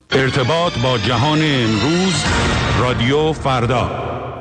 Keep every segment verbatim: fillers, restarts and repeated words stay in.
ارتباط با جهان امروز، رادیو فردا.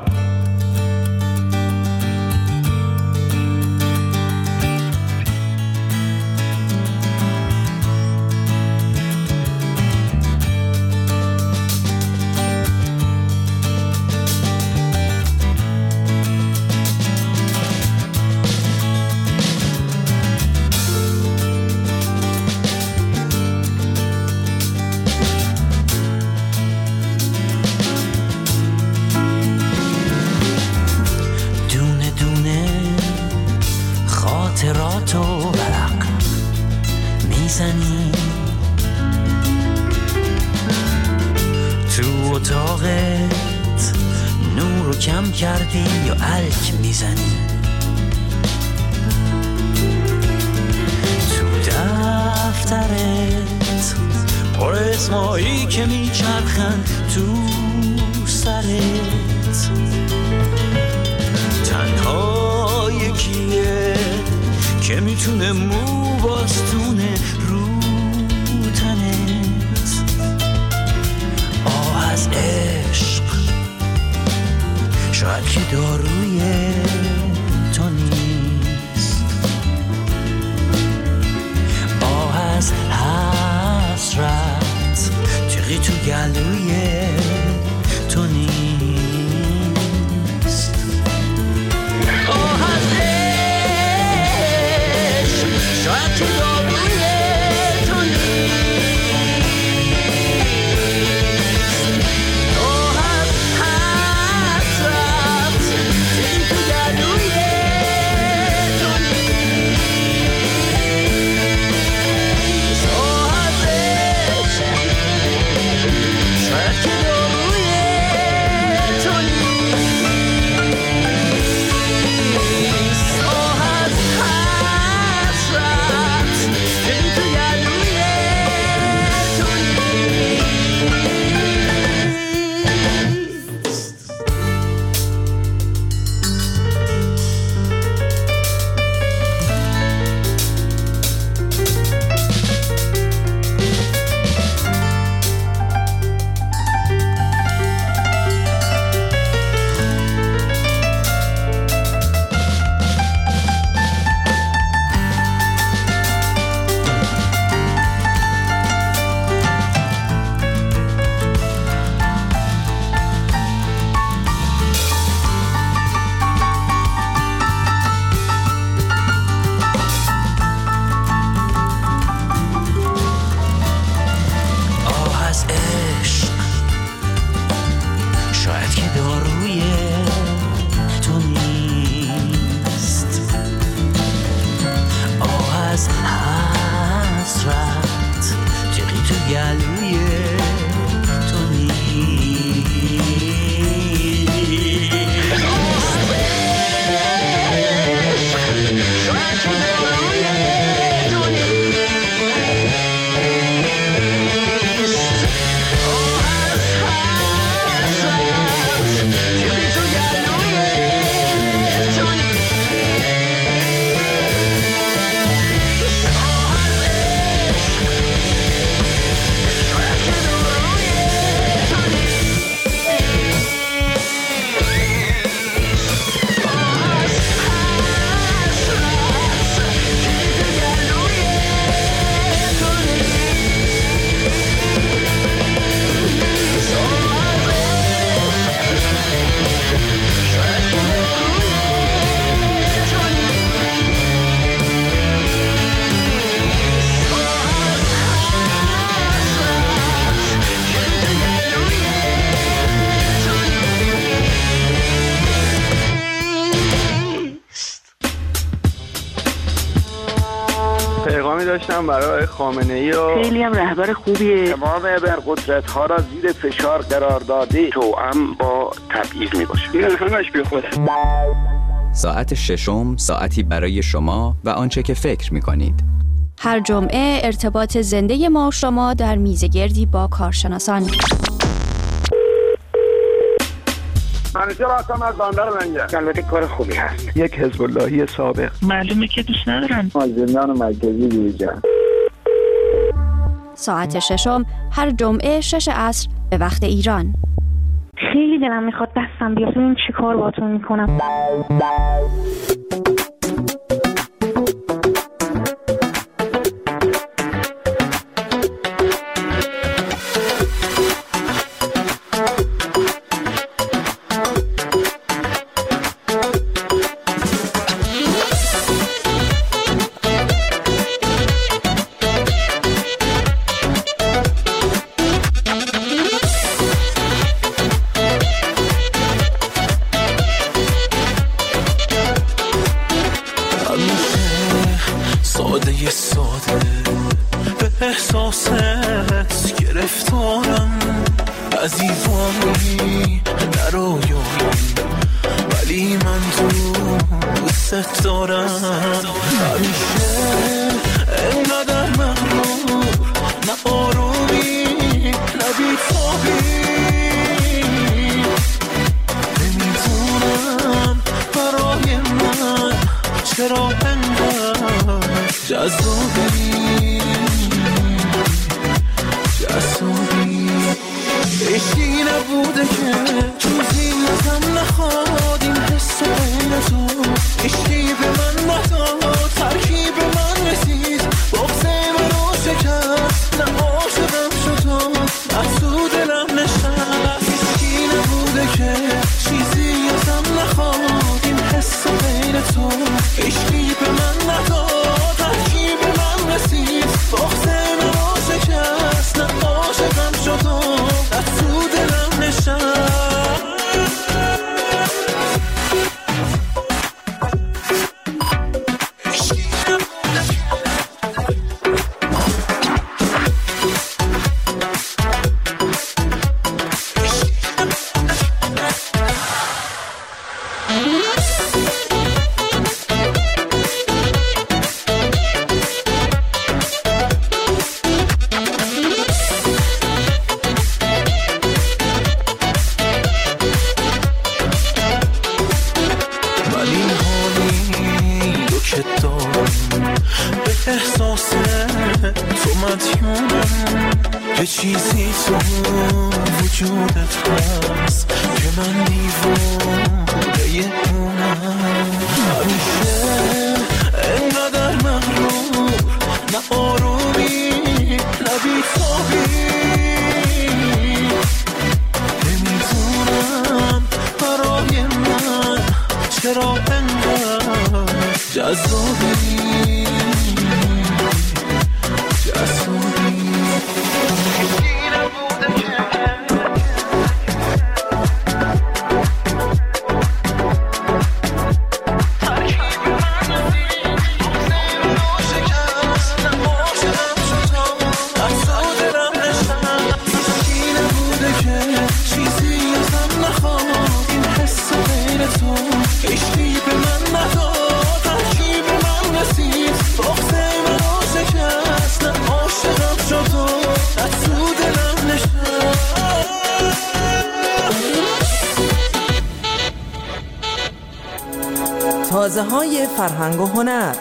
داشتم برای خامنه‌ای و خیلی هم رهبر خوبیه. تمام ابرقدرت ها را زیر فشار قرار داده، توأم با تبعیض میباشه. این همش بی خوده. ساعت ششم، ساعتی برای شما و آنچه که فکر میکنید. هر جمعه ارتباط زنده ما و شما در میزگردی با کارشناسان. منیجر هستم از بندر منجر. البته کار خوبی هست. یک حزب اللهی سابق. معلومه که دوست ندارن. از زندان مرکزی بیرون. ساعت ششم هر جمعه شش عصر به وقت ایران. خیلی دلم میخواد دستم بیفته، این چی کار باتون میکنم. تازه های فرهنگ و هنر.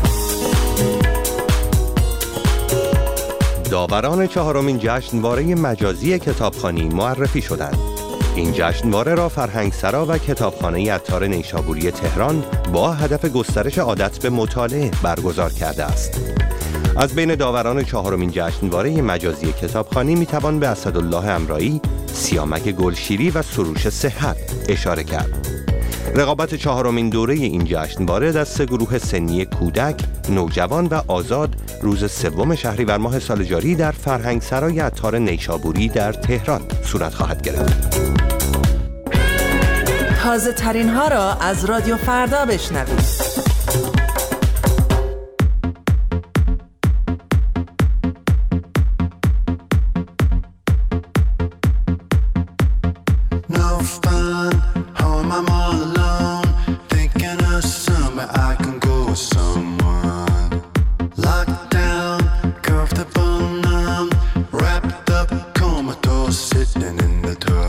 داوران چهارمین جشنواره مجازی کتابخوانی معرفی شدند. این جشنواره را فرهنگسرا و کتابخانه عطار نیشابوری تهران با هدف گسترش عادت به مطالعه برگزار کرده است. از بین داوران چهارمین جشنواره مجازی کتابخوانی میتوان به اسدالله امرایی، سیامک گلشیری و سروش صحت اشاره کرد. رقابت چهارمین دوره این جشنواره در سه گروه سنی کودک، نوجوان و آزاد روز سوم شهریور ماه سال جاری در فرهنگسرای عطار نیشابوری در تهران صورت خواهد گرفت. تازه ترین ها را از رادیو فردا بشنوید.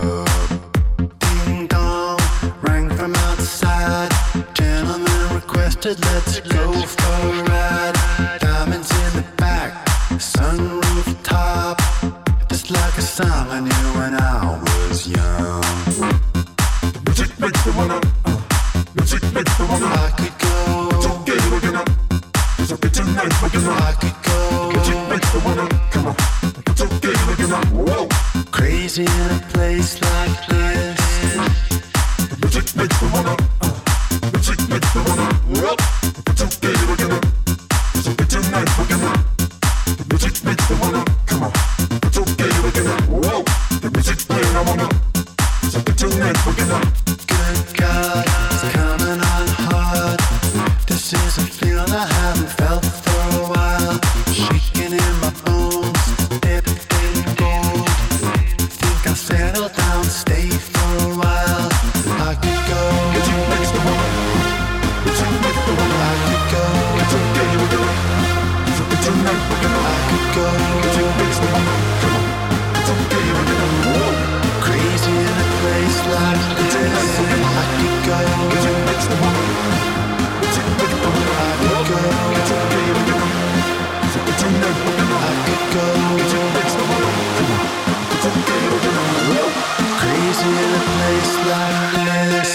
Gentlemen request just like a song I knew when I was young. Music makes me wanna, uh, music makes me wanna. I could go, don't get it again up. It's a bit tonight, but you know I could go. Music makes me wanna, come on, don't get it again up. Whoa, crazy in a place like this. Music makes me wanna, uh, music makes me wanna. Whoa, don't get it again up. It's a bit tonight, but you know. Music makes me wanna, come on, don't get it again up. Whoa, the music playing, I wanna. It's a bit tonight, but you know. Good God, it's coming on hard. This is a feeling I haven't felt for a while. Shaking in my bones, dipped in gold. Think I'll settle down, stay for a while. I could go. Music makes me wanna. Music makes me wanna. I could go. Don't get it again up. It's a bit tonight, but you know. I could go. Music makes me wanna. Come on, don't get it again up. Whoa, crazy in a place like this. I could go. Music makes me wanna. Music makes me wanna. I could go. Don't get it again up. It's a bit tonight, but you know. I could go. Music makes me wanna. Come on, don't get it again up. Whoa, crazy in a place like this.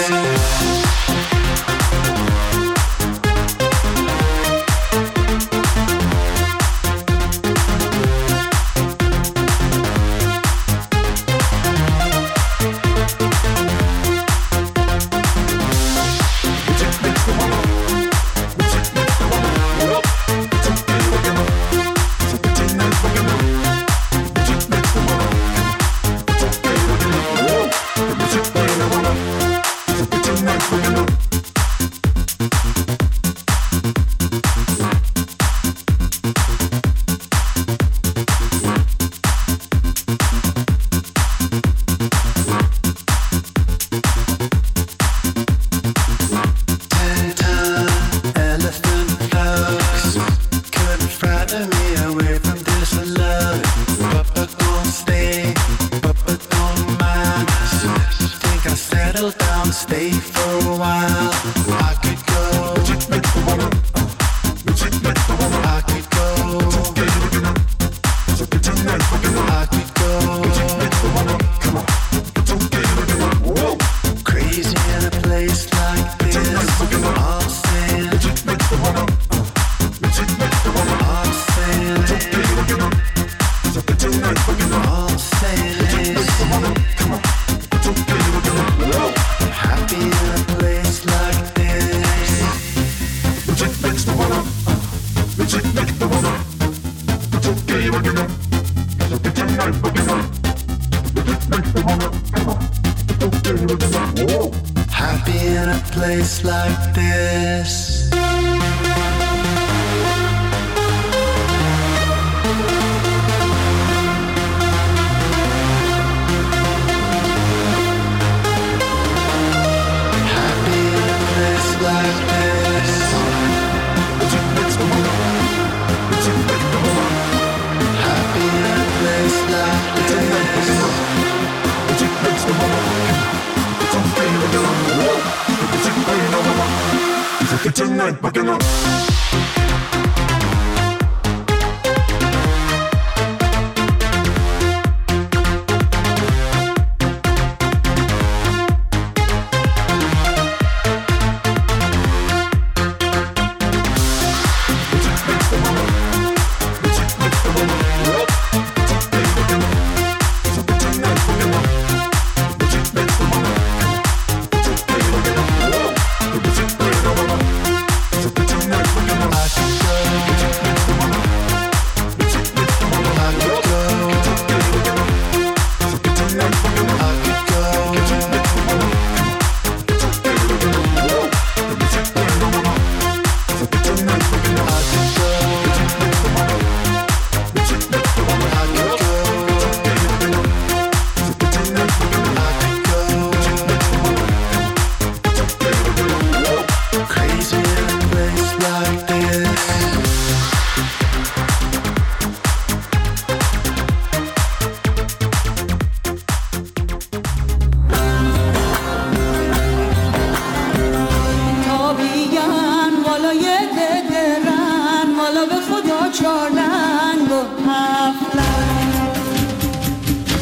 Tonight.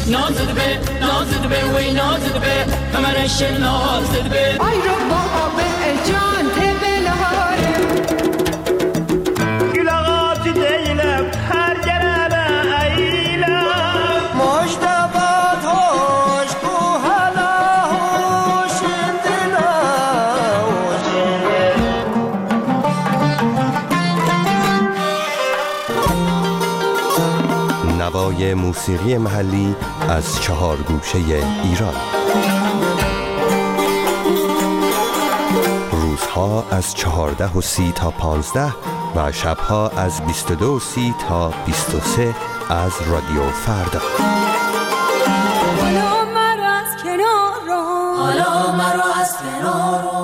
نازد به نازد به وی نازد به کمرش نازد به آی رو بابا به جان تبلاره گلاغات دیلم هر گرم ایلم مجتبات هوش کو حالا هوش دلا نوای موسیقی محلی از چهار گوشه ایران. روزها از چهارده و سی تا پانزده و شبها از بیست و دو و سی تا بیست و سه از رادیو فردا. حالا مرا از کنار رو حالا مرا از کنار رو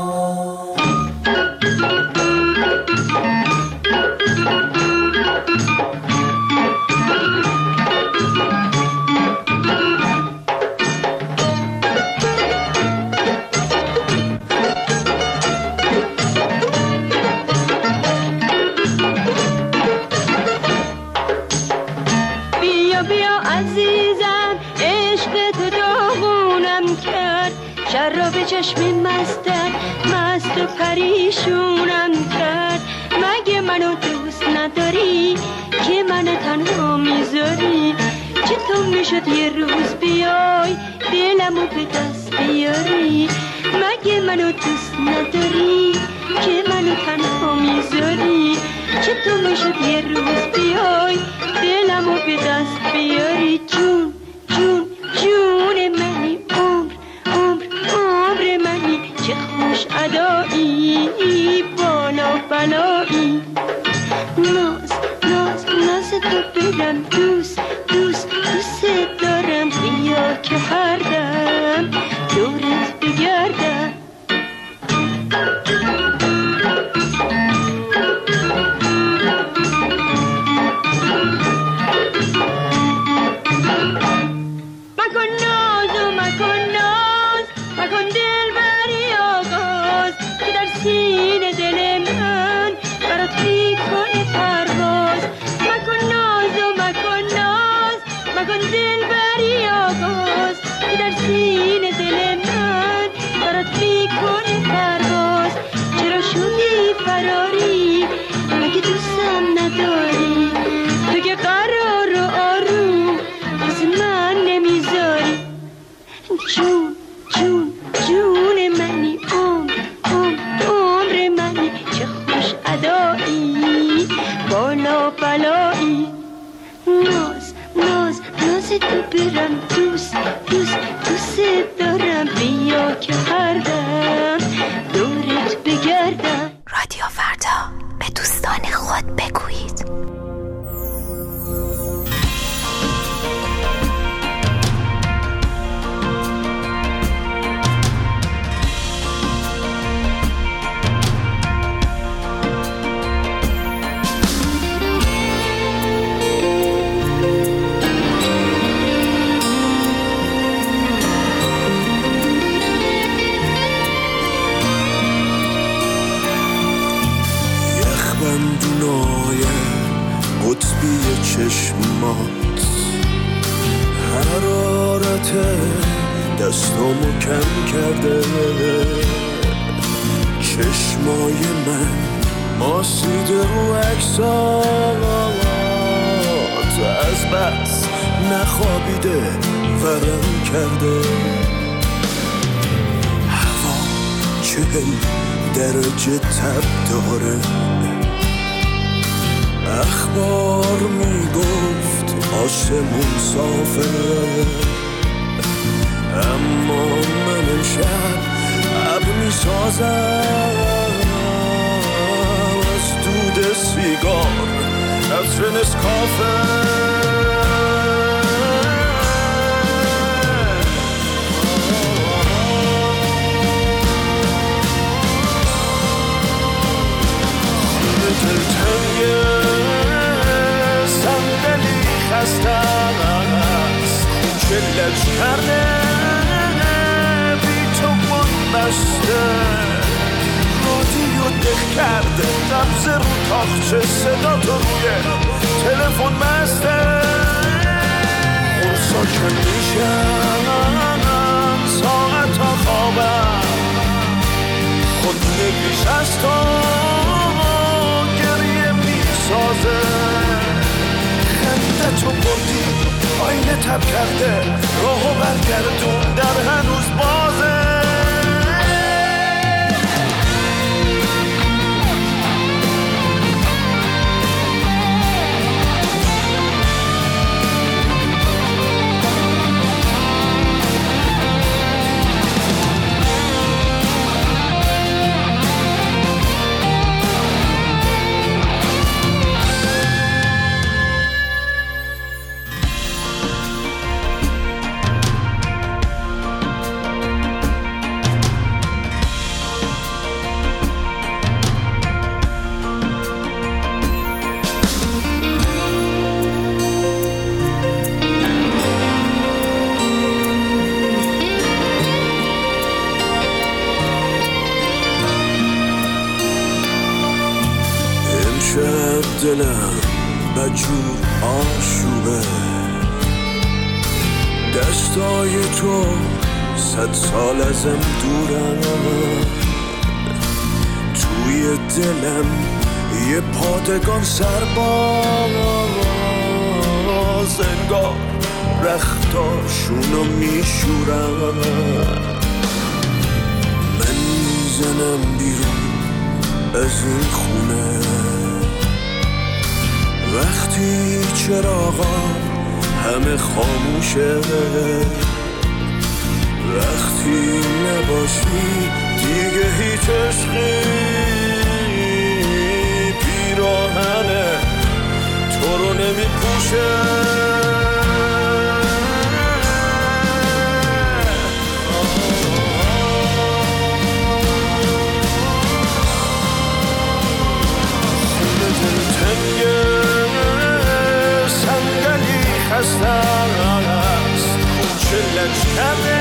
چشمی مستم مست و پریشونم کرد. مگه منو دوست نداری که منو تنها میذاری؟ چطور میشد یه روز بیای دلمو به دست بیاری؟ مگه منو دوست نداری که منو تنها میذاری؟ چطور میشد یه روز بیای دلمو به دست بیاری؟ جون جون جون منی عمر عمر منی چه خوش ادایی بالا بلایی. ناز ناز ناز تو بدم دوست دوست دوست دارم بیا که هر دم دورت بگردم. مکن ناز و مکن ناز مکن دل بری آغاز که در سینه دل من برات میکنه پرواز. مکن ناز و مکن ناز مکن دل بری آغاز که در سینه دل من برات میکنه پرواز. چرا شدی فراری مگه دوستم نداری؟ تو که قرار و آروم واسه من نمیذاری. جون جون جون منی عمر عمر عمر منی چه خوش ادایی بالا بلایی. ناز ناز ناز تو برم دوست دوست دوست دارم بیا که هر دم دورت بگردم. رادیو فردا به دوستان خود بگویید. قطبی چشمات حرارت دستامو کم کرده. چشمای من ماسیده رو عکسات از بس نخوابیده ورم کرده. هوا چهل درجه تب داره. اخبار میگفت آسمون صافه اما من امشب ابر میسازم از دود سیگار عطر نسکافه. خستم از کوچه لج کرده بی تو من بسته. رادیو دق کرده نبض رو تاخچه صدا تو روی تلفن بسته. اون ساکن میشه از تو گریه میسازه. خنده تو بردی آینه تب کرده، راهو برگردون در هنوز بازه. دلم بجور آشوبه، دستای تو صد سال ازم دورن، توی دلم یه پادگان سرباز، انگار رختاشونو میشورن. من میزنم بیرون از این خونه وقتی چراغا همه خاموشه، وقتی نباشی دیگه هیچ عشقی پیراهنه تو رو نمی پوشه. هست کوچه لجکنه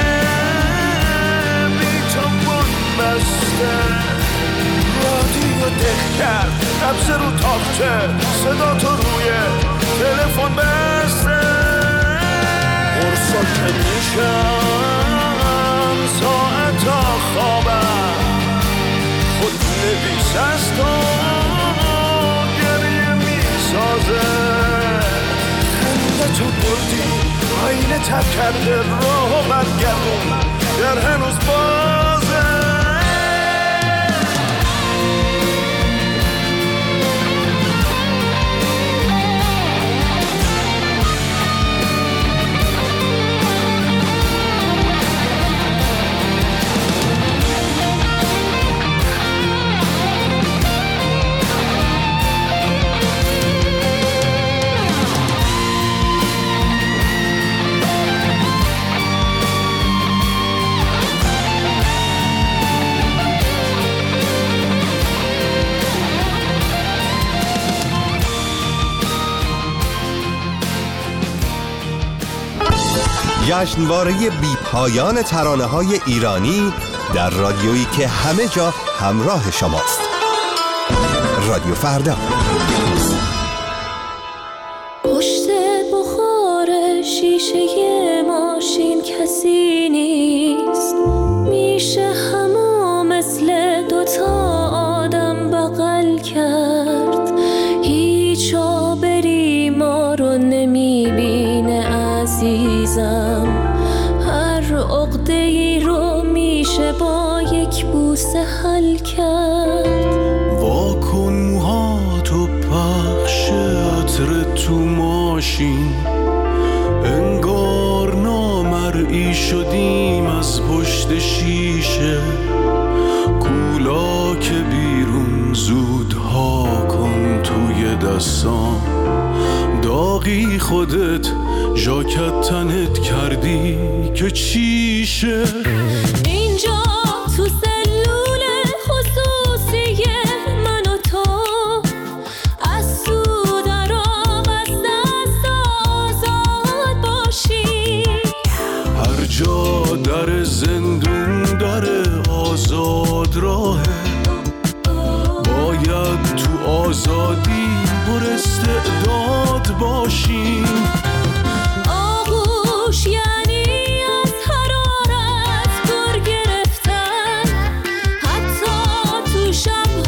بی تو بود بسته، رادیو دق کرد نبض رو تاقچه، صدا تو روی تلفن بسته. قرصا که میشم ساعتا خوابم، خود نویس از تو گریه میسازه. تو بردی آینه تب کرده، راهو برگردون در هنوز بازه. جشنواره بی پایان ترانه‌های ایرانی در رادیویی که همه جا همراه شماست. رادیو فردا. پشت بخار شیشه ماشین کسی نیست، میشه همه مثل دوتا آدم بغل کرد. هیچ آبری ما رو نمیبینه عزیزم، هر عقده‌ای رو میشه با یک بوسه حل کرد. واکن موهاتو پخش عطر تو ماشین، انگار نامرئی شدیم از پشت شیشه. کولا که بیرون زودها کن توی دستام، داغی خودت ژاکت تنت کردی که چیشه. اینجا تو سلول خصوصی من و تو، از سود عراق از دست آزاد باشی. هر جا در زندون در آزاد راهه، باید تو آزادی پر استعداد باشیم. آغوش یعنی از حرارت گر گرفتن، حتی تو شب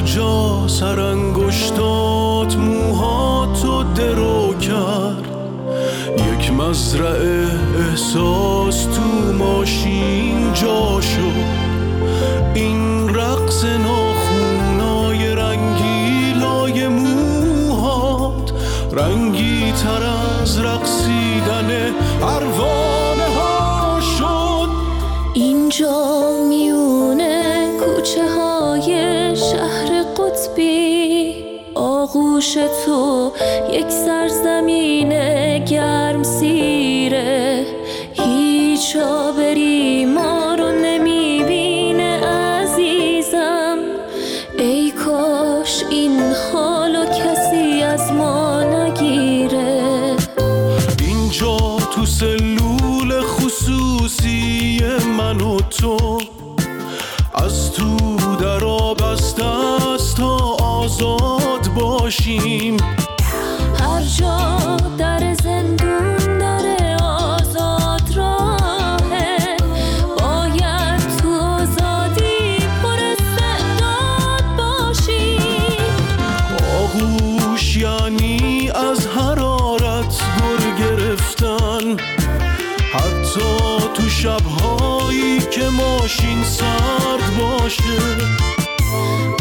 اینجا سرانگشتات موهاتو درو کرد، یک مزرعه احساس تو ماشین جا شد. این رقص ناخونای رنگیلای موهات رنگی تر از رقصیدن پروانه ها شد. اینجا میونه کوچه های شهر قطبی، آغوش تو یک سرزمین گرم سیره، هیچ آبری ما رو نمیبینه عزیزم. ای کاش این حالو کسی از ما نگیره. اینجا تو سلول خصوصی من و تو، از تو در آب است تا آزاد باشیم. هر جا در زندون در آزاد راهه، باید تو آزادی پر استعداد باشیم. آغوش یعنی از حرارت گر گرفتن، حتی تو شبهایی که ماشین سرد باشه.